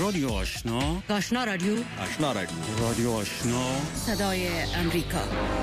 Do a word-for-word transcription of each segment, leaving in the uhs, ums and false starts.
رادیو آشنا، آشنا رادیو، آشنا رادیو، رادیو آشنا، صدای امریکا.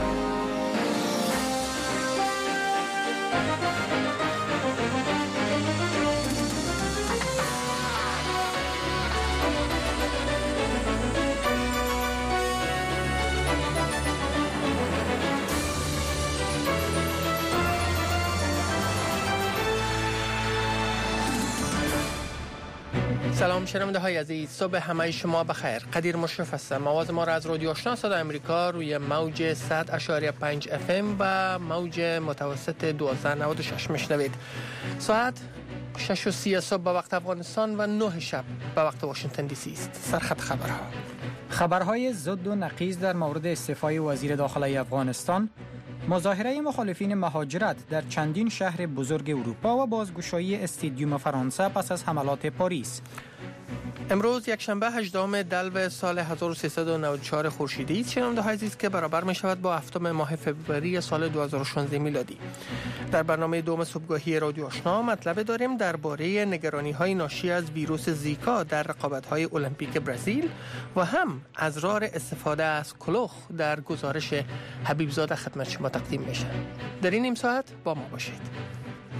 سلام شنونده های عزیز، صبح همه شما بخیر. قدیر مشرف هستم. آواز ما را از رادیو آشنا صدای امریکا روی موج صد اشاری پنج اف ام و موج متوسط دوازده نود و شش میشنوید. ساعت شش و سی صبح به وقت افغانستان و نه شب به وقت واشنگتن دی سی است. سرخط خبرها. خبرهای ضد و نقیض در مورد استعفای وزیر داخلی افغانستان، مظاهره مخالفین مهاجرت در چندین شهر بزرگ اروپا و بازگشایی استادیوم فرانسه پس از حملات پاریس. امروز یک شنبه هجدهم دلو سال هزار و سیصد و نود و چهار خورشیدی است. شنونده های عزیز که برابر می شود با هفتم ماه فوریه سال دو هزار و شانزده میلادی. در برنامه دوم صبحگاهی رادیو آشنا مطلب داریم درباره نگرانی های ناشی از ویروس زیکا در رقابت های المپیک برزیل و هم ازرار استفاده از کلوخ در گزارش حبیب زاده خدمت شما تقدیم میشه. در این نیم ساعت با ما باشید.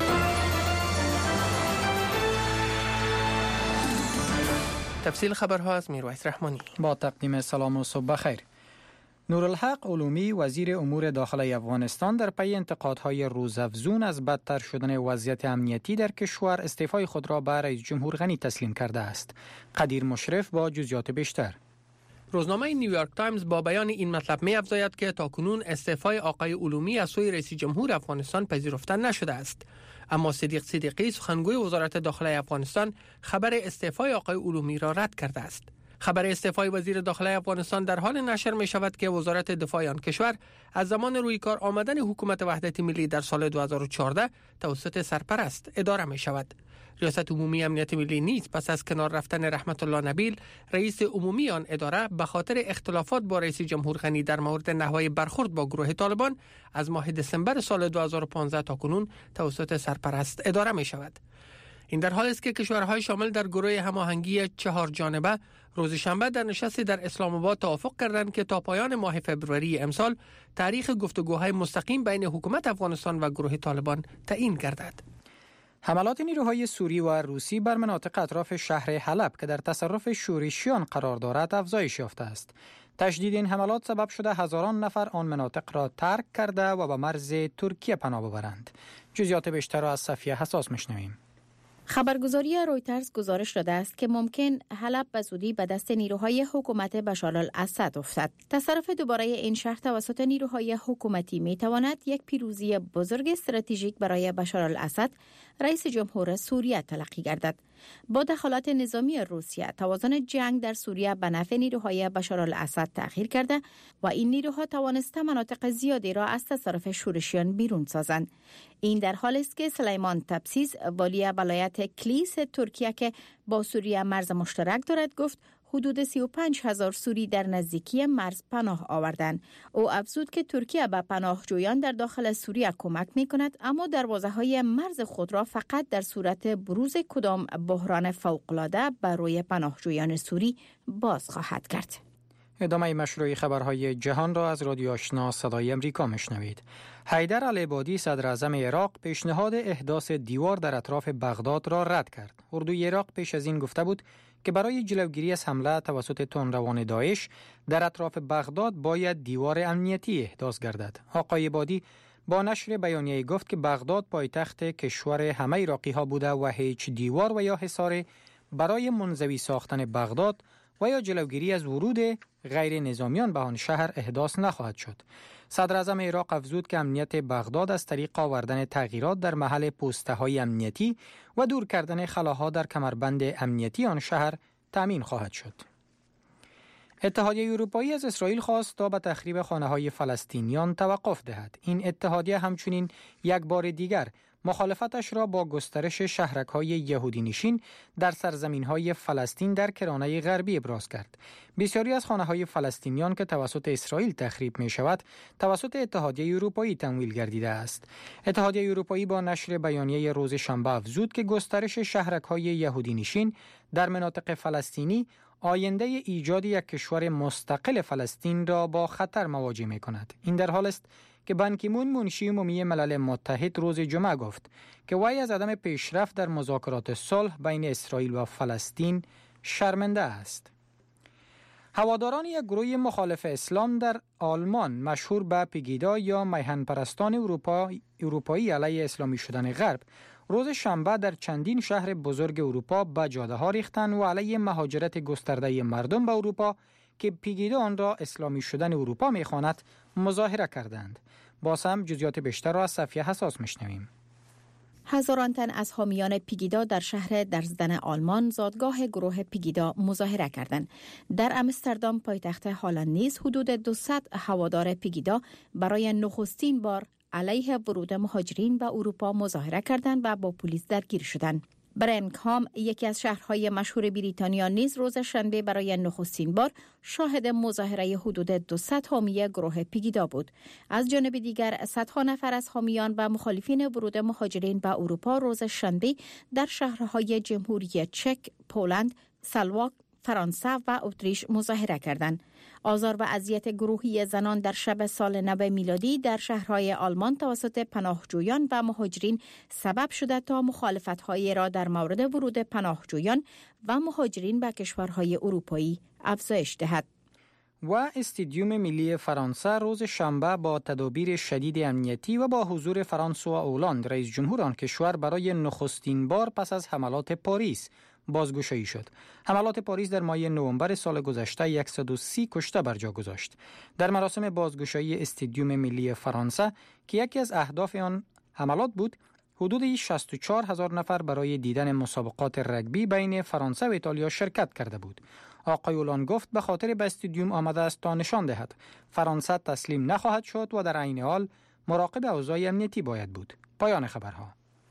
تفصیل خبرها از میرویس رحمانی. با تقدیم سلام و صبح بخیر. نورالحق علومی وزیر امور داخلی افغانستان در پی انتقادهای روزافزون از بدتر شدن وضعیت امنیتی در کشور استعفای خود را به رئیس جمهور غنی تسلیم کرده است. قدیر مشرف با جزئیات بیشتر. روزنامه نیویورک تایمز با بیان این مطلب می افزاید که تاکنون استعفای آقای علومی از سوی رئیس جمهور افغانستان پذیرفته نشده است. اما صدیق صدیقی سخنگوی وزارت داخلی افغانستان خبر استعفای آقای علومی را رد کرده است. خبر استعفای وزیر داخلی افغانستان در حال نشر می شود که وزارت دفاع آن کشور از زمان روی کار آمدن حکومت وحدت ملی در سال دو هزار و چهارده توسط سرپرست اداره می شود. ریاست عمومی امنیت ملی نیز پس از کنار رفتن رحمت الله نبیل رئیس عمومی آن اداره به خاطر اختلافات با رئیس جمهور غنی در مورد نحوه برخورد با گروه طالبان از ماه دسامبر سال دو هزار و پانزده تا کنون توسط سرپرست اداره می شود. این در حالی است که کشورهای شامل در گروه هماهنگی چهار جانبه روز شنبه در نشستی در اسلام آباد توافق کردند که تا پایان ماه فوریه امسال تاریخ گفتگوهای مستقیم بین حکومت افغانستان و گروه طالبان تعیین گردد. حملات نیروهای سوری و روسی بر مناطق اطراف شهر حلب که در تصرف شورشیان قرار دارد افزایش یافته است. تشدید این حملات سبب شده هزاران نفر آن مناطق را ترک کرده و به مرز ترکیه پناه ببرند. جزئیات بیشتر را از صفیه حساس میشنویم. خبرگزاری رویترز گزارش داده است که ممکن حلب به زودی به دست نیروهای حکومت بشار الاسد افتد. تصرف دوباره این شهر توسط نیروهای حکومتی می تواند یک پیروزی بزرگ استراتژیک برای بشار الاسد رئیس جمهور سوریه تلقی گردد. با دخالت نظامی روسیه توازن جنگ در سوریه به نفع نیروهای بشار الاسد تغییر کرده و این نیروها توانسته مناطق زیادی را از تصرف شورشیان بیرون سازند. این در حالی است که سلیمان تبسیز والی ولایت کلیس ترکیه که با سوریه مرز مشترک دارد گفت حدود سی و پنج هزار سوری در نزدیکی مرز پناه آوردند. او افزود که ترکیه به پناهجویان در داخل سوریه کمک می کند اما دروازه‌های مرز خود را فقط در صورت بروز کدام بحران فوق‌العاده بر روی پناهجویان سوری باز خواهد کرد. ادامه مشروع خبرهای جهان را از رادیو آشنا صدای امریکا میشنوید. حیدر العبادی صدر اعظم عراق پیشنهاد احداث دیوار در اطراف بغداد را رد کرد. اردوی عراق پیش از این گفته بود که برای جلوگیری از حمله توسط تندروان داعش در اطراف بغداد باید دیوار امنیتی احداث گردد. آقای عبادی با نشر بیانیه‌ای گفت که بغداد پایتخت کشور همه عراقی‌ها بوده و هیچ دیوار و یا حصار برای منزوی ساختن بغداد و یا جلوگیری از ورود غیر نظامیان به آن شهر احداث نخواهد شد. صدر اعظم عراق افزود که امنیت بغداد از طریق آوردن تغییرات در محل پست‌های امنیتی و دور کردن خلاها در کمربند امنیتی آن شهر تامین خواهد شد. اتحادیه اروپایی از اسرائیل خواست تا به تخریب خانه‌های فلسطینیان توقف دهد. این اتحادیه همچنین یک بار دیگر مخالفتش را با گسترش شهرک‌های یهودی نشین در سرزمین‌های فلسطین در کرانه غربی ابراز کرد. بسیاری از خانه‌های فلسطینیان که توسط اسرائیل تخریب می‌شود، توسط اتحادیه اروپایی تمویل گردیده است. اتحادیه اروپایی با نشر بیانیه روز شنبه افزود که گسترش شهرک‌های یهودی نشین در مناطق فلسطینی آینده ایجاد یک کشور مستقل فلسطین را با خطر مواجه می‌کند. این در حال است که بان کی مون منشی عمومی ملل متحد روز جمعه گفت که وی از عدم پیشرفت در مذاکرات صلح بین اسرائیل و فلسطین شرمنده است. هواداران یک گروه مخالف اسلام در آلمان مشهور به پیگیدا یا میهن پرستان اروپا، اروپایی علیه اسلامی شدن غرب روز شنبه در چندین شهر بزرگ اروپا به جاده ها ریختند و علیه مهاجرت گسترده مردم به اروپا که پیگیدا آن را اسلامی شدن اروپا می‌خواند مظاهره کردند. باز هم جزئیات بیشتر را از صفیه حساس می‌شنویم. هزاران تن از حامیان پیگیدا در شهر درزدن آلمان زادگاه گروه پیگیدا مظاهره کردند. در آمستردام پایتخت هلند نیز حدود دویست هوادار پیگیدا برای نخستین بار علیه ورود مهاجرین به اروپا مظاهره کردند و با پلیس درگیر شدند. برمنگهام، یکی از شهرهای مشهور بریتانیا، نیز روز شنبه برای نخستین بار شاهد مظاهره حدود دویست حامی گروه پیگیدا بود. از جانب دیگر صدها نفر از حامیان و مخالفین ورود مهاجرین به اروپا روز شنبه در شهرهای جمهوری چک، پولند، سلواک، فرانسه و اتریش مظاهره کردند. آزار و اذیت گروهی زنان در شب سال نو میلادی در شهرهای آلمان توسط پناهجویان و مهاجرین سبب شده تا مخالفت‌های را در مورد ورود پناهجویان و مهاجرین به کشورهای اروپایی افزایش دهد. و استادیوم ملی فرانسه روز شنبه با تدابیر شدید امنیتی و با حضور فرانسوا اولاند رئیس جمهور آن کشور برای نخستین بار پس از حملات پاریس بازگشایی شد. حملات پاریس در ماه نوامبر سال گذشته صد و سی کشته بر جا گذاشت. در مراسم بازگشایی استادیوم ملی فرانسه که یکی از اهداف آن حملات بود، حدود شصت و چهار هزار نفر برای دیدن مسابقات رگبی بین فرانسه و ایتالیا شرکت کرده بود. آقای اولان گفت به خاطر به استادیوم آمده است تا نشان دهد فرانسه تسلیم نخواهد شد و در عین حال مراقب اوضاع امنیتی باید بود. پایان خبرها.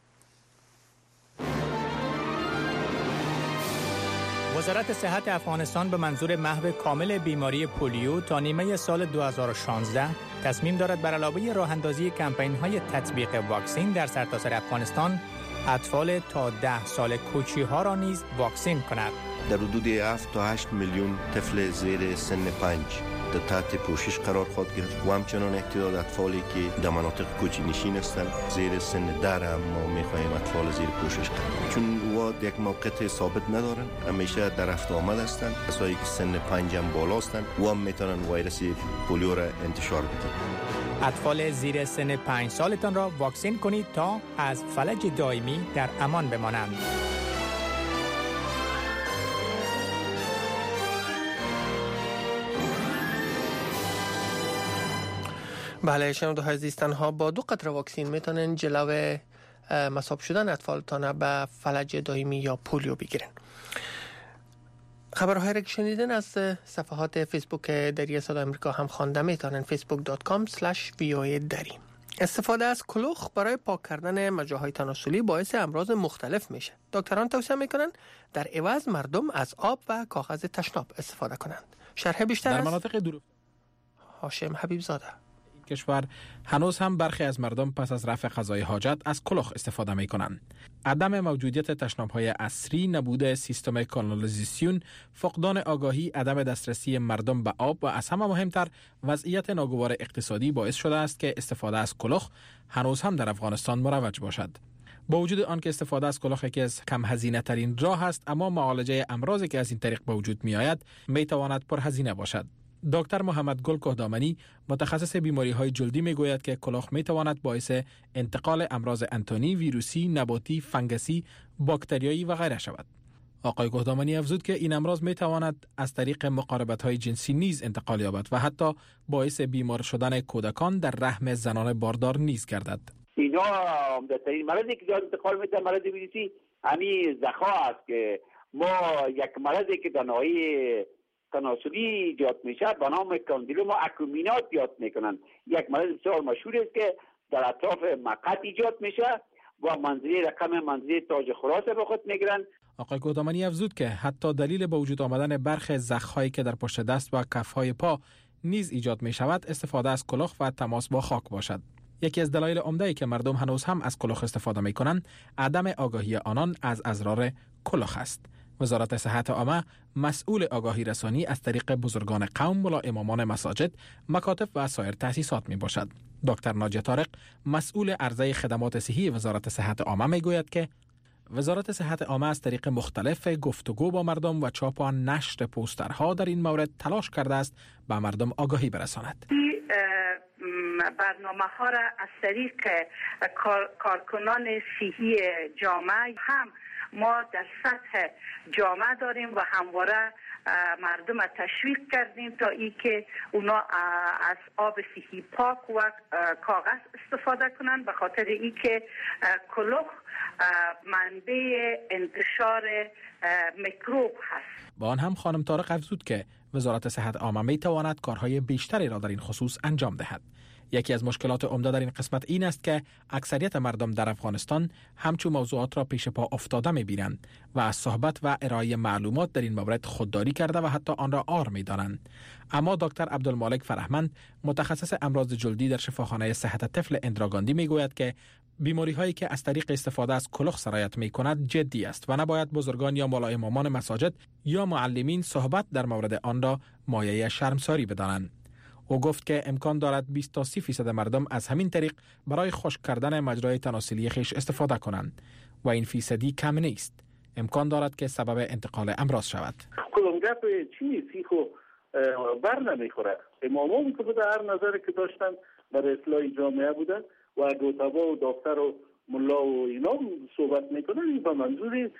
وزارت صحت افغانستان به منظور محو کامل بیماری پولیو تا نیمه سال دو هزار و شانزده تصمیم دارد بر علاوه راه اندازی کمپین‌های تطبیق واکسین در سرتاسر افغانستان اطفال تا ده سال کوچی‌ها را نیز واکسین کند. در حدود هفت تا هشت میلیون طفل زیر سن پنج در تحت پوشش قرار خواهد گرفت و همچنان اعتداد اطفالی که در مناطق کوچی نشین هستند زیر سن ده هم ما می‌خواهیم اطفال زیر پوشش قرار، چون او یک موقعیت ثابت ندارن، همیشه در رفت آمد هستند. کسایی که سن پنج هم بالا هستند و هم میتونن ویروس پولیو را انتشار بدن. اطفال زیر سن پنج سالتان را واکسین کنید تا از فلج دائمی در امان بمانند. بله، شنونده های عزیز، ها با دو قطره واکسین میتونن جلو مصاب شدن اطفالتان به فلج دائمی یا پولیو بگیرن. خبرهای را که شنیدن از صفحات فیسبوک دری صدای آمریکا هم خوانده میتونن فیسبوک دات کام اسلش وی او ای دری. استفاده از کلوخ برای پاک کردن مجراهای تناسلی باعث امراض مختلف میشه. دکتران توصیه میکنن در عوض مردم از آب و کاغذ تشناب استفاده کنند. شرح بیشتر در از مناطق دور هاشم حبیب زاده. کشور هنوز هم برخی از مردم پس از رفع قضای حاجت از کلوخ استفاده می کنند. عدم موجودیت تشناب‌های عصری، نبود سیستم کانالیزاسیون، فقدان آگاهی، عدم دسترسی مردم به آب و از همه مهمتر وضعیت ناگوار اقتصادی باعث شده است که استفاده از کلوخ هنوز هم در افغانستان مروج باشد. با وجود آنکه استفاده از کلوخ یکی از کم هزینه ترین راه است، اما معالجه امراضی که از این طریق به وجود می آید می تواند پرهزینه باشد. دکتر محمد گل کهدامنی متخصص بیماری های جلدی می گوید که کلوخ می تواند باعث انتقال امراض انتانی، ویروسی، نباتی، فنگسی، باکتریایی و غیره شود. آقای کهدامنی افزود که این امراض می تواند از طریق مقاربت های جنسی نیز انتقال یابد و حتی باعث بیمار شدن کودکان در رحم زنان باردار نیز گردد. اینا عمدترین مرضی که داره انتقال میده مرض ویروسی همین زخا است که ما یک مرضی که در ناحیه تناسلی ایجاد میشه به نام کاندیلوما اکومینات یاد میکنن. یک مرض بسیار مشهور است که در اطراف مقعد ایجاد میشه و منزله رقم منزله تاج خراس به خود میگیرن. آقای گودامانی افزود که حتی دلیل به وجود آمدن برخی زخم‌هایی که در پشت دست و کف‌های پا نیز ایجاد می شود استفاده از کلوخ و تماس با خاک باشد. یکی از دلایل عمده‌ای که مردم هنوز هم از کلوخ استفاده می کنند عدم آگاهی آنان از اضرار کلوخ است. وزارت صحت عامه مسئول آگاهی رسانی از طریق بزرگان قوم ملا امامان مساجد، مکاتب و سایر تأسیسات می باشد. دکتر ناجی طارق مسئول عرضه خدمات صحی وزارت صحت عامه می گوید که وزارت صحت عامه از طریق مختلف گفتگو با مردم و چاپ و نشر پوسترها در این مورد تلاش کرده است به مردم آگاهی برساند. برنامه ها را از طریق کار، کارکنان صحی جامعه هم ما در سطح جامعه داریم و همواره مردم را تشویق کردیم تا ای که اونا از آب صحی پاک و کاغذ استفاده کنند، به خاطر ای که کلوخ منبع انتشار میکروب هست. با آن هم خانم طارق افزود که وزارت صحت عامه می تواند کارهای بیشتری را در این خصوص انجام دهد. یکی از مشکلات عمده در این قسمت این است که اکثریت مردم در افغانستان همچون موضوعات را پیش پا افتاده می بینند و از صحبت و ارائه معلومات در این مورد خودداری کرده و حتی آن را عار می دانند. اما دکتر عبدالمالک فرهمند متخصص امراض جلدی در شفاخانه صحت طفل اندراگاندی می گوید که بیماری هایی که از طریق استفاده از کلوخ سرایت می کند جدی است و نباید بزرگان یا ملا امامان مساجد یا معلمین صحبت در مورد آن را مایه شرمساری بدانند. او گفت که امکان دارد بیست تا سی درصد مردم از همین طریق برای خشک کردن مجرای تناسلی خیش استفاده کنند و این فیصدی کم نیست. امکان دارد که سبب انتقال امراض شود. کدام گپ چی سیخو بر نمیخوره. امامان که بوده هر نظری که داشتن برای اصلاح جامعه بوده و دوتابا و دکتر و ملا و اینا صحبت میکنن، این به منظور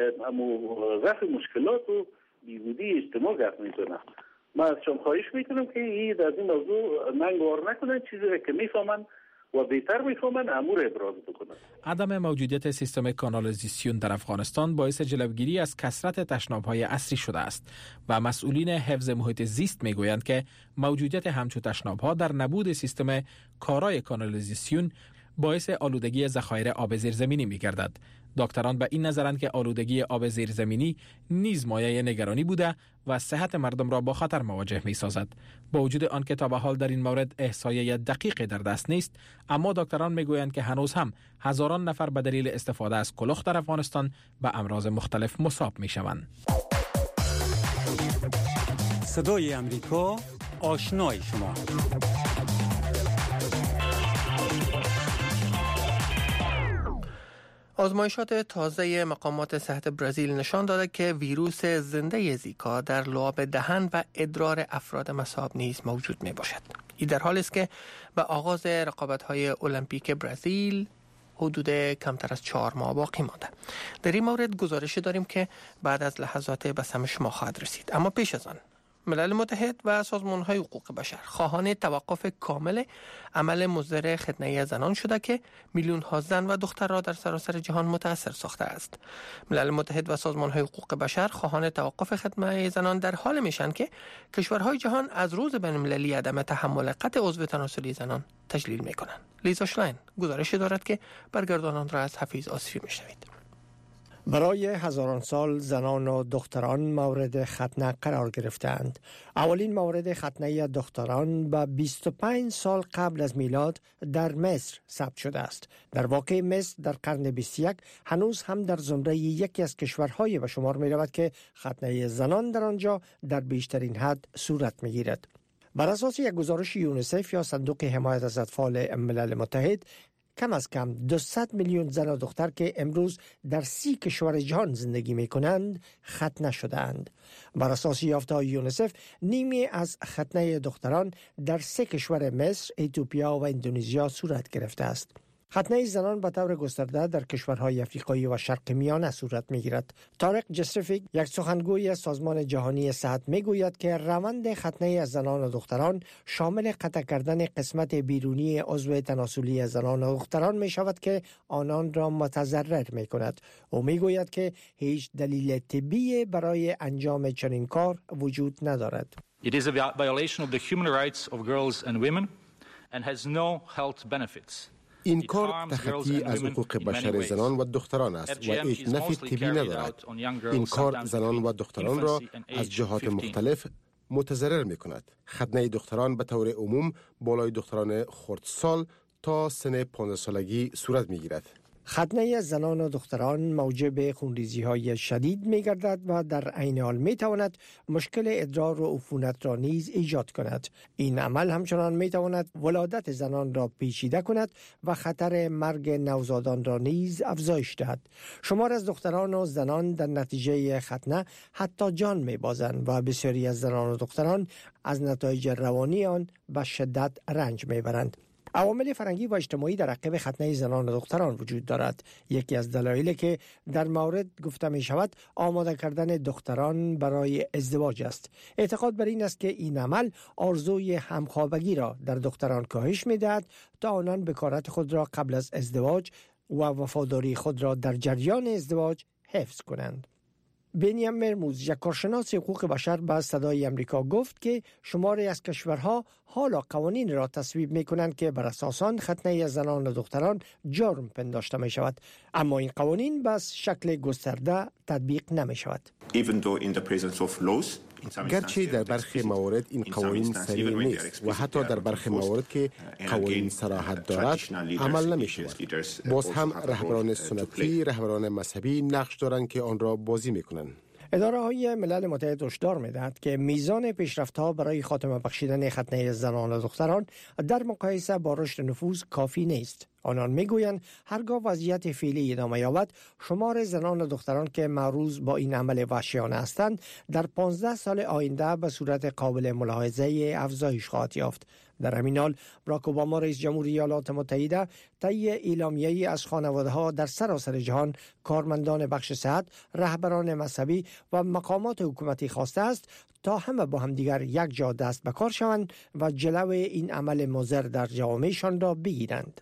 رفع مشکلات و بیهودی اجتماع گپ میکنن. من از شما خواهش میکنم که این از این موضوع ننگوار نکنن، چیزی که میفهمن و بهتر میفهمن امور ابراز بکنن. عدم موجودیت سیستم کانالیزاسیون در افغانستان باعث جلوگیری از کثرت تشناب‌های عصری شده است و مسئولین حفظ محیط زیست میگویند که موجودیت همچون تشناب‌ها در نبود سیستم کارای کانالیزاسیون باعث آلودگی ذخایر آب زیرزمینی می‌گردد. دکتران به این نظرند که آلودگی آب زیرزمینی نیز مایه نگرانی بوده و صحت مردم را با خطر مواجه می‌سازد. با وجود آنکه تا به حال در این مورد احصایه دقیقی در دست نیست، اما دکتران میگویند که هنوز هم هزاران نفر به دلیل استفاده از کلوخ در افغانستان به امراض مختلف مصاب می‌شوند. صدای امریکا، آشنای شما. آزمایشات تازه مقامات صحت برزیل نشان داده که ویروس زنده زیکا در لعاب دهن و ادرار افراد مصاب نیز موجود می باشد. این در حالی است که به آغاز رقابت‌های المپیک برزیل حدود کمتر از چهار ماه باقی مانده. در این مورد گزارشی داریم که بعد از لحظات به سمع شما خواهد رسید. اما پیش از آن ملل متحد و سازمان‌های حقوق بشر خواهان توقف کامل عمل مضر ختنه زنان شده که میلیون‌ها زن و دختر را در سراسر جهان متاثر ساخته است. ملل متحد و سازمان‌های حقوق بشر خواهان توقف ختنه زنان در حال میشن که کشورهای جهان از روز بین‌المللی عدم تحمل قطع عضو تناسلی زنان تجلیل می‌کنند. لیزا شلاین گزارشی دارد که برگردانان را از حفیظ آصفی می‌شنوید. برای هزاران سال زنان و دختران مورد ختنه قرار گرفتند. اولین مورد ختنه دختران به بیست و پنج سال قبل از میلاد در مصر ثبت شده است. در واقع مصر در قرن بیست و یک هنوز هم در زمره یکی از کشورهای به شمار می رود که ختنه زنان در آنجا در بیشترین حد صورت می گیرد. بر اساس یک گزارش یونیسف یا صندوق حمایت از اطفال ملل متحد، کم از کم دویست میلیون زن و دختر که امروز در سی کشور جهان زندگی می کنند ختنه شدند. بر اساس یافته‌های یونیسف نیمی از ختنه دختران در سه کشور مصر، اتیوپیا و اندونزیا صورت گرفته است. ختنه زنان به طور گسترده در کشورهای افریقایی و شرق میانه صورت می‌گیرد. طارق جسرفیک، یک سخنگوی سازمان جهانی صحت، می‌گوید که روند ختنه زنان و دختران شامل قطع کردن قسمت بیرونی عضو تناسلی زنان و دختران می‌شود که آنان را متضرر می‌کند. او می‌گوید که هیچ دلیل طبی برای انجام چنین کار وجود ندارد. It is a violation of the human rights of girls and women and has no health benefits. این کار تخطی از حقوق بشر زنان و دختران است و هیچ نفع طبی ندارد. این کار زنان و دختران را از جهات مختلف متضرر می کند. ختنه دختران به طور عموم بالای دختران خردسال تا سن پانزده سالگی صورت می گیرد. ختنه زنان و دختران موجب خونریزی های شدید می گردد و در عین حال می تواند مشکل ادرار و عفونت را نیز ایجاد کند. این عمل همچنان می تواند ولادت زنان را پیچیده کند و خطر مرگ نوزادان را نیز افزایش دهد. شمار از دختران و زنان در نتیجه ختنه حتی جان می بازند و بسیاری از زنان و دختران از نتایج روانی آن به شدت رنج می برند. عوامل فرهنگی و اجتماعی در عقب ختنه زنان و دختران وجود دارد. یکی از دلایلی که در مورد گفته می شود آماده کردن دختران برای ازدواج است. اعتقاد بر این است که این عمل آرزوی همخوابگی را در دختران کاهش می دهد تا آنان بکارت خود را قبل از ازدواج و وفاداری خود را در جریان ازدواج حفظ کنند. بنیام مرموز، یک کارشناس حقوق بشر به صدای امریکا گفت که شماری از کشورها حالا قوانین را تصویب می کنند که بر اساس آن ختنه زنان و دختران جرم پنداشته می شود، اما این قوانین به شکل گسترده تطبیق نمی شود. گرچه در برخی موارد این قوانین صریح نیست و حتی در برخی موارد که قوانین صراحت دارد عمل نمی شود، باز هم رهبران سنتی، رهبران مذهبی نقش دارند که آن را بازی می کنند. اداره های ملل متحد هشدار می‌دهد که میزان پیشرفت‌ها برای خاتمه بخشیدن ختنه زنان و دختران در مقایسه با رشد نفوذ کافی نیست. آنان میگویند هرگاه وضعیت فعلی ادامه یابد، شمار زنان و دختران که معروض با این عمل وحشیانه هستند در پانزده سال آینده به صورت قابل ملاحظه افزایش خواهد یافت. در همین حال باراک اوباما رئیس جمهوری ایالات متحده طی اعلامیه‌ای از خانواده‌ها در سراسر جهان، کارمندان بخش صحت، رهبران مذهبی و مقامات حکومتی خواسته است تا همه با همدیگر یک جا دست به کار شوند و جلو این عمل مضر در جوامعشان را بگیرند.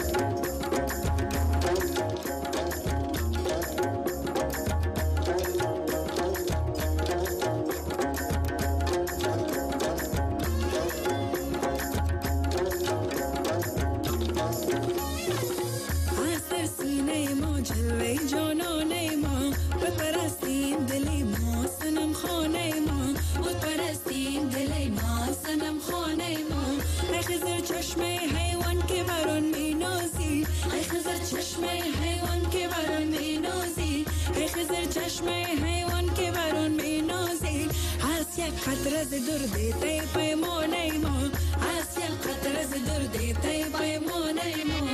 قطره ز دور دیتی پیمانه ما، از یک قطره ز دور دیتی پیمانه ما.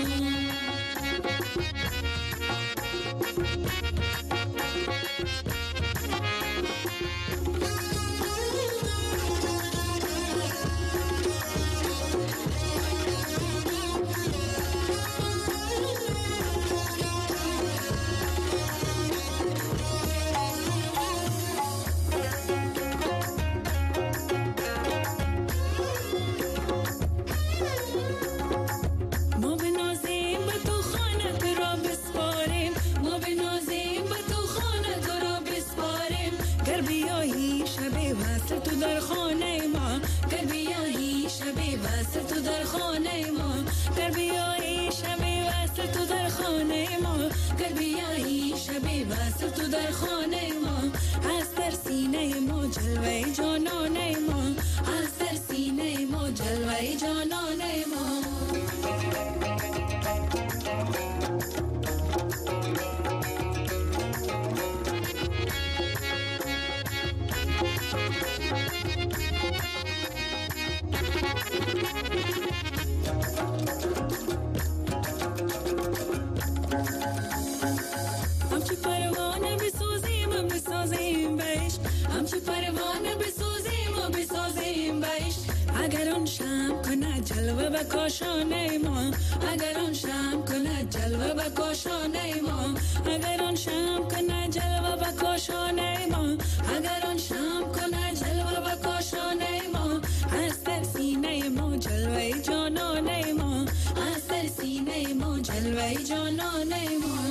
کاشانه ما اگر آن شم کنه جلوه به کاشانه ما اگر آن شم کنه جلوه به کاشانه ما اگر آن شم کنه جلوه به کاشانه ما از در سینه ما جلوه جانانه ما از در سینه ما جلوه جانانه ما.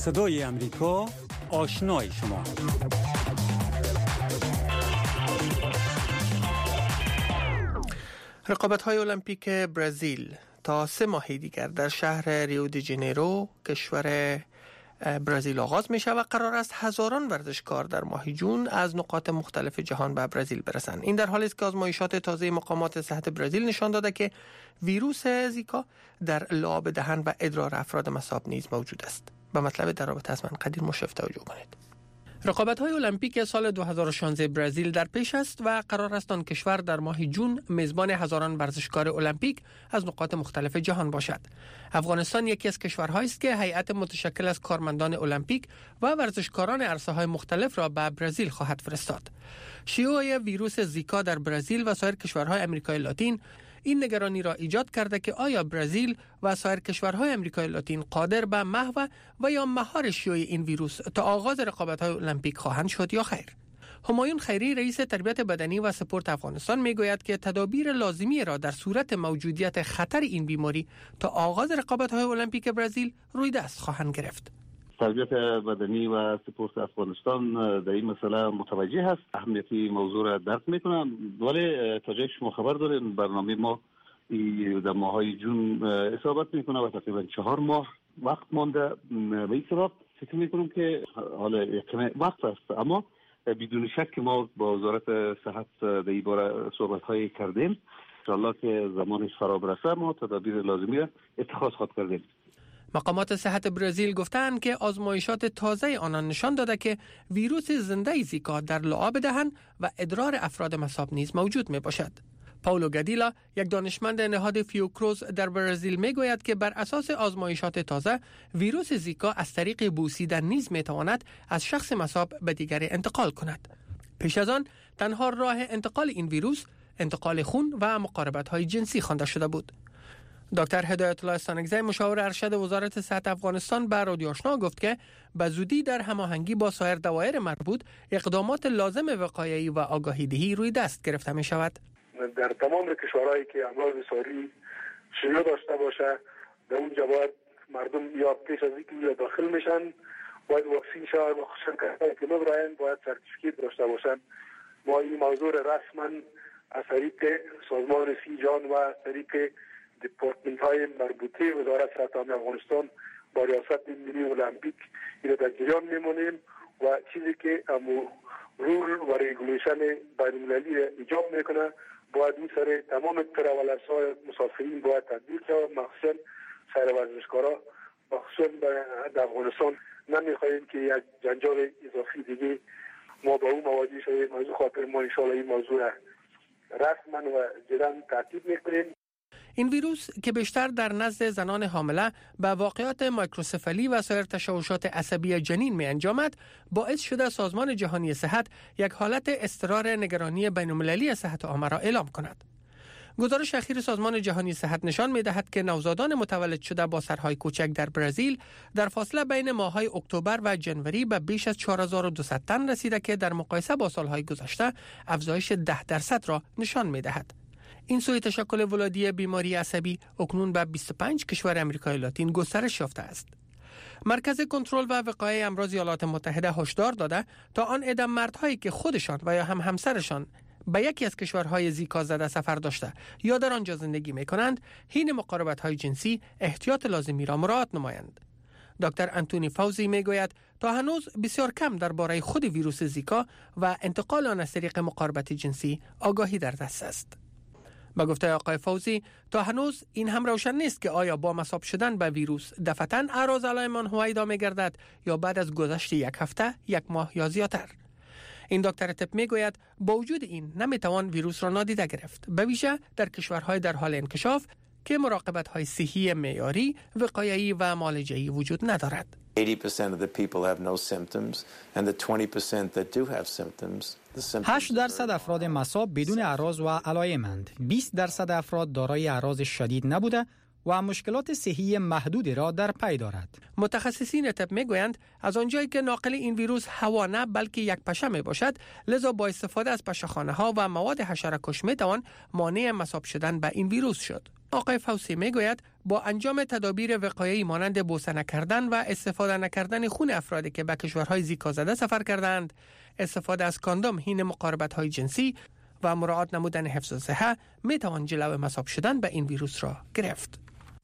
صدای امریکا، آشنای شما. رقابت‌های المپیک برزیل تا سه ماه دیگر در شهر ریو دی ژانیرو کشور برزیل آغاز می شود و قرار است هزاران ورزشکار در ماه جون از نقاط مختلف جهان به برزیل برسند. این در حالی است که آزمایشات تازه مقامات صحت برزیل نشان داده که ویروس زیکا در لعاب دهن و ادرار افراد مصاب نیز موجود است. به مطلب در رابطه از من قدیر مشرف توجه کنید. رقابت‌های المپیک سال دو هزار و شانزده برزیل در پیش است و قرار است آن کشور در ماه جون میزبان هزاران ورزشکار المپیک از نقاط مختلف جهان باشد. افغانستان یکی از کشورهایی است که هیئت متشکل از کارمندان المپیک و ورزشکاران عرصه‌های مختلف را به برزیل خواهد فرستاد. شیوع ویروس زیکا در برزیل و سایر کشورهای آمریکای لاتین این نگرانی را ایجاد کرده که آیا برزیل و سایر کشورهای آمریکای لاتین قادر به محو و یا مهار شیوع این ویروس تا آغاز رقابت‌های المپیک خواهند شد یا خیر. همایون خیری رئیس تربیت بدنی و سپورت افغانستان میگوید که تدابیر لازمی را در صورت موجودیت خطر این بیماری تا آغاز رقابت‌های المپیک برزیل روی دست خواهند گرفت. تربیت بدنی و سپورت افغانستان در این مسئله متوجه هست، اهمیتی موضوع را درک میکنم، ولی تا جایی شما خبر دارین برنامه ما در ماهای جون اصابت میکنه و تقریبا چهار ماه وقت مانده. به این سبب فکر میکنم که حالا یکم وقت است، اما بدون شک ما با وزارت صحت در این باره صحبت هایی کردیم. انشاءالله که زمانش فرا برسه ما تدابیر لازمی را اتخاذ خواهد کردیم. مقامات صحت برزیل گفتند که آزمایشات تازه آنان نشان داده که ویروس زنده زیکا در لعاب دهن و ادرار افراد مصاب نیز موجود می باشد. پاولو گادیلا، یک دانشمند نهاد فیوکروز در برزیل می گوید که بر اساس آزمایشات تازه ویروس زیکا از طریق بوسیدن نیز می تواند از شخص مصاب به دیگری انتقال کند. پیش از آن تنها راه انتقال این ویروس انتقال خون و مقاربت های جنسی خوانده شده بود. دکتر هدایت الله سانگزی، مشاور ارشد وزارت صحت افغانستان، به رادیو آشنا گفت که به زودی در هماهنگی با سایر دوایر مربوط اقدامات لازم وقایعی و آگاهی دهی روی دست گرفته می شود. در تمام کشورهایی که امراض ساری شیوع داشته باشه در اونجا باید مردم یا پیش از اینکه داخل میشن باید واکسین شود و شرکت‌هایی که نبراین باید سرتیفیکیت داشته باشن. ما این موضوع رسما از طریق سازمان سی جان و از طریق دیپارتمنت های مربوطه وزارت صحت افغانستان با ریاست ملی المپیک این در جریان میمونیم و چیزی که امو رول و ریگولیشن بین‌المللی ایجاب میکنه باید این سر تمام تراولرس های مسافرین باید تطبیق شود، مخصوصا سر ورزشکارا. مخصوصا در افغانستان نمیخواهیم که یک جنجال اضافی دیگه ما با اون مواجه شویم. از خاطر ما انشاءالله این موضوع رسما و جدا تعقیب میکنیم. این ویروس که بیشتر در نزد زنان حامله به واقعات مایکروسفالی و سایر تشوشات عصبی جنین می انجامد، باعث شده سازمان جهانی صحت یک حالت اضطرار نگرانی بین‌المللی صحت عامه را اعلام کند. گزارش اخیر سازمان جهانی صحت نشان می دهد که نوزادان متولد شده با سرهای کوچک در برزیل در فاصله بین ماه‌های اکتبر و جنوری به بیش از چهار هزار و دویست تن رسیده که در مقایسه با سالهای گذشته افزایش ده درصد را نشان می دهد. این سوی تشکل ولادی بیماری عصبی اکنون به بیست و پنج کشور آمریکای لاتین گسترش یافته است. مرکز کنترل و وقایع امراض ایالات متحده هشدار داده تا آن عده مردهایی که خودشان و یا هم همسرشان به یکی از کشورهای زیکا زده سفر داشته یا در آنجا زندگی می کنند، حین مقاربت‌های جنسی احتیاط لازمی را مراعات نمایند. دکتر انتونی فوزی می گوید تا هنوز بسیار کم درباره خود ویروس زیکا و انتقال آن از طریق مقاربت جنسی آگاهی در دست است. با گفته آقای فوزی تا هنوز این هم روشن نیست که آیا با مصاب شدن به ویروس دفعتاً اعراض علائمان هویدا می‌گردد یا بعد از گذشت یک هفته، یک ماه یا زیادتر. این دکتر طب میگوید با وجود این نمیتوان ویروس را نادیده گرفت، به ویژه در کشورهای در حال انکشاف که مراقبت‌های صحی معیاری، وقایعی و معالجه‌ای وجود ندارد. eighty percent of the people have no symptoms and the twenty percent that do have symptoms the symptoms هشت درصد افراد مصاب بدون اعراض و علائمند، بیست درصد افراد دارای اعراض شدید نبوده و مشکلات صحی محدودی را در پی دارد. متخصصین طب میگویند از آنجایی که ناقل این ویروس هوا نه بلکه یک پشه می باشد، لذا با استفاده از پشه‌خانه ها و مواد حشره کش می توان مانع مصاب شدن به این ویروس شد. آقای فوسی میگوید با انجام تدابیر وقایعی مانند بوسه نکردن و استفاده نکردن خون افرادی که به کشورهای زیکا زده سفر کردند، استفاده از کاندوم حین مقاربت‌های جنسی و مراعات نمودن حفظ صحه می توان جلو مصاب شدن به این ویروس را گرفت.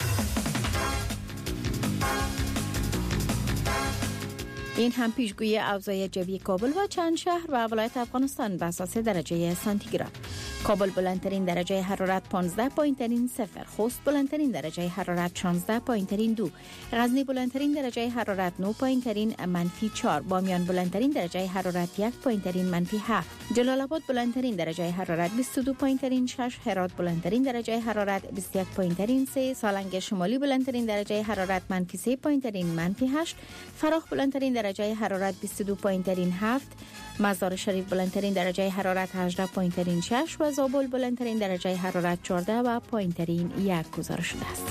این هم پیشگویی اوضاع جوی کابل و چند شهر و ولایت افغانستان به اساس درجه سانتیگراد. کابل بلندترین درجه حرارت پانزده پایینترین صفر، خوست بلندترین درجه حرارت شانزده پایینترین دو، غزنی بلندترین درجه حرارت نه پایینترین منفی چهار، بامیان بلندترین درجه حرارت یک پایینترین منفی هفت، جلال آباد بلندترین درجه حرارت بیست و دو پایینترین شش، هرات بلندترین درجه حرارت بیست و یک پایینترین سه، سالنگ شمالی بلندترین درجه حرارت منفی سه پایینترین منفی هشت، فراخ بلندترین درجه حرارت بیست و دو پایینترین هفت، مزار شریف بلندترین درجه حرارت هجده پایینترین شش و زابل بلندترین درجه حرارت چهارده و پایینترین یک گزارش شده است.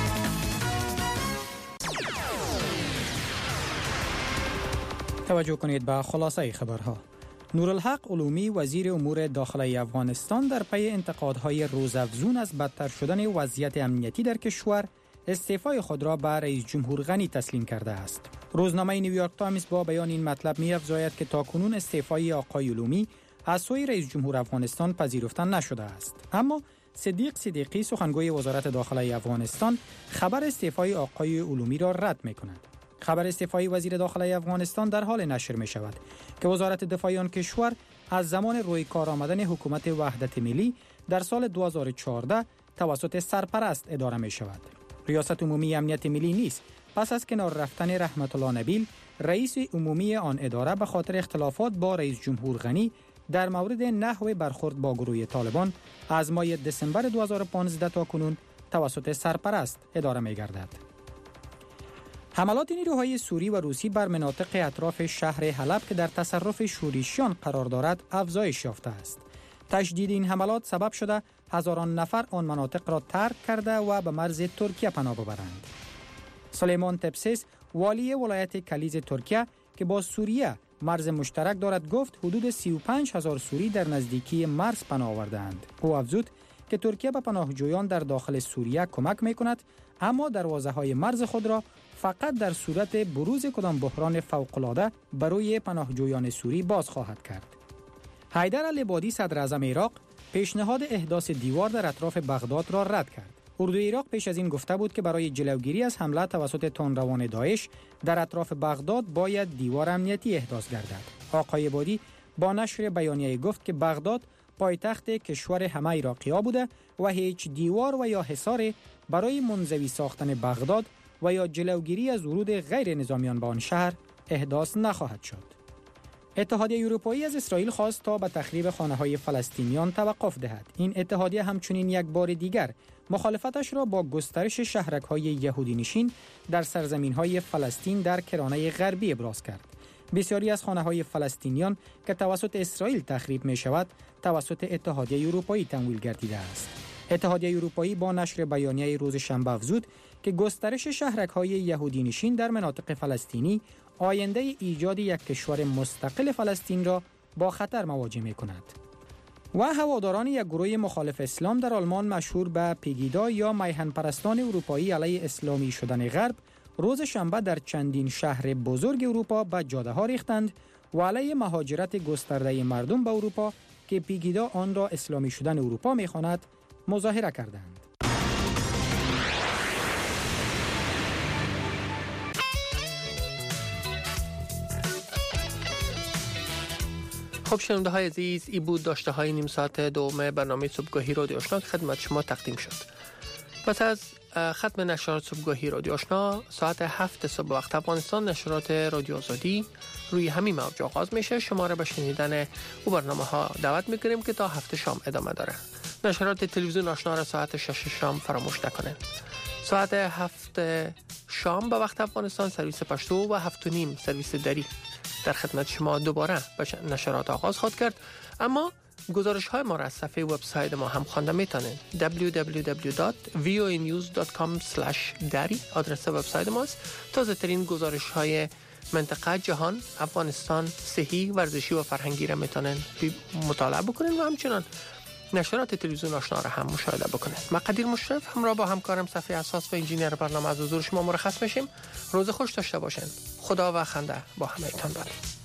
توجه کنید به خلاصه خبرها. نورالحق علومی وزیر امور داخلی افغانستان در پی انتقادهای روزافزون از بدتر شدن وضعیت امنیتی در کشور استعفای خود را به رئیس جمهور غنی تسلیم کرده است. روزنامه نیویورک تایمز با بیان این مطلب می‌افزاید که تاکنون استعفای آقای علومی از سوی رئیس جمهور افغانستان پذیرفته نشده است. اما صدیق صدیقی سخنگوی وزارت داخلی افغانستان خبر استعفای آقای علومی را رد می‌کند. خبر استعفای وزیر داخلی افغانستان در حال نشر می‌شود که وزارت دفاع آن کشور از زمان روی کار آمدن حکومت وحدت ملی در سال دو هزار و چهارده توسط سرپرست اداره می‌شود. ریاست عمومی امنیت ملی نیز پس از کنار رفتن رحمت الله نبیل رئیس عمومی آن اداره به خاطر اختلافات با رئیس جمهور غنی در مورد نحو برخورد با گروه طالبان از ماه دسامبر دو هزار و پانزده تا کنون توسط سرپرست اداره می‌گردد. حملات نیروهای سوری و روسی بر مناطق اطراف شهر حلب که در تصرف شورشیان قرار دارد افزایش یافته است. تشدید این حملات سبب شده هزاران نفر آن مناطق را ترک کرده و به مرز ترکیه پناه ببرند. سلیمان تپسیس والی ولایت کلیز ترکیه که با سوریه مرز مشترک دارد گفت حدود سی و پنج هزار سوری در نزدیکی مرز پناه آوردند. او افزود که ترکیه به پناهجویان در داخل سوریه کمک می‌کند، اما دروازه‌های مرز خود را فقط در صورت بروز کدام بحران فوق‌العاده برای پناهجویان سوری باز خواهد کرد. حیدر العبادی صدر اعظم عراق پیشنهاد احداث دیوار در اطراف بغداد را رد کرد. اردوی عراق پیش از این گفته بود که برای جلوگیری از حمله توسط تندروان داعش در اطراف بغداد باید دیوار امنیتی احداث گردد. آقای عبادی با نشر بیانیه گفت که بغداد پایتخت کشور همه عراقی‌ها بوده و هیچ دیوار و یا حصار برای منزوی ساختن بغداد و یا جلوگیری از ورود غیر نظامیان به آن شهر احداث نخواهد شد. اتحادیه اروپایی از اسرائیل خواست تا به تخریب خانه‌های فلسطینیان توقف دهد. این اتحادیه همچنین یک بار دیگر مخالفتش را با گسترش شهرک‌های یهودی نشین در سرزمین‌های فلسطین در کرانه غربی ابراز کرد. بسیاری از خانه‌های فلسطینیان که توسط اسرائیل تخریب می‌شود، توسط اتحادیه اروپایی تمویل گردیده است. اتحادیه اروپایی با نشر بیانیه روز شنبه افزود که گسترش شهرک‌های یهودی نشین در مناطق فلسطینی آینده ایجاد یک کشور مستقل فلسطین را با خطر مواجه می‌کند. و هواداران یک گروه مخالف اسلام در آلمان مشهور به پیگیدا یا میهن پرستان اروپایی علیه اسلامی شدن غرب روز شنبه در چندین شهر بزرگ اروپا به جاده‌ها ریختند و علیه مهاجرت گسترده مردم به اروپا که پیگیدا آن را اسلامی شدن اروپا می‌خواند مظاهره کردند. خب شنونده های عزیز، ای بود داشته های نیم ساعت دوم برنامه صبحگاهی رادیو آشنا که خدمت شما تقدیم شد. پس از ختم نشرات صبحگاهی رادیو آشنا ساعت هفت صبح وقت افغانستان نشرات رادیو آزادی روی همین موج آغاز میشه. شما را به شنیدن او برنامه ها دعوت میکنیم که تا هفت شام ادامه داره. نشرات تلویزیون آشنا را ساعت شش شام فراموش نکنید. ساعت هفت شام به وقت افغانستان سرویس پشتو و هفت و نیم سرویس دری در خدمت شما دوباره نشرات آغاز خواهد کرد. اما گزارش های ما را از صفحه وبسایت ما هم خوانده میتونید. دبلیو دبلیو دبلیو دات وی او ای نیوز دات کام اسلش دری آدرس وبسایت ماست. تازه ترین گزارش های منطقه، جهان، افغانستان، صحی، ورزشی و فرهنگی را میتونید مطالعه بکنید و همچنان نشرات تلویزیون آشنا را هم مشاهده بکنید. من قدیر مشرف همراه با همکارم صفی اساس و انجینیر برنامه از حضور شما مرخص میشیم. روز خوش داشته باشین. خدا و خنده با همه تان باد.